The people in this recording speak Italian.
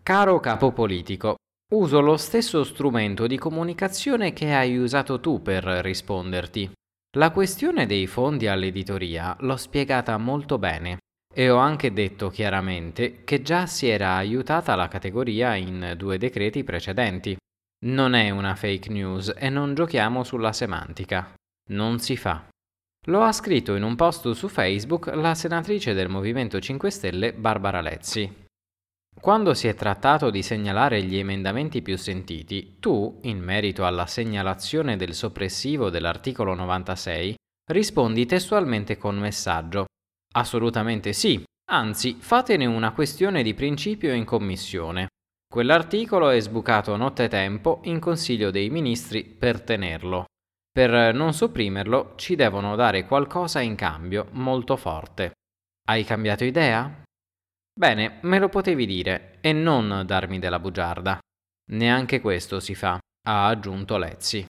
Caro capo politico, uso lo stesso strumento di comunicazione che hai usato tu per risponderti. La questione dei fondi all'editoria l'ho spiegata molto bene e ho anche detto chiaramente che già si era aiutata la categoria in 2 decreti precedenti. Non è una fake news e non giochiamo sulla semantica. Non si fa. Lo ha scritto in un post su Facebook la senatrice del Movimento 5 Stelle Barbara Lezzi. Quando si è trattato di segnalare gli emendamenti più sentiti, tu, in merito alla segnalazione del soppressivo dell'articolo 96, rispondi testualmente con messaggio: assolutamente sì, anzi fatene una questione di principio in commissione. Quell'articolo è sbucato nottetempo in Consiglio dei Ministri per tenerlo. Per non sopprimerlo ci devono dare qualcosa in cambio molto forte. Hai cambiato idea? Bene, me lo potevi dire e non darmi della bugiarda. Neanche questo si fa, ha aggiunto Lezzi.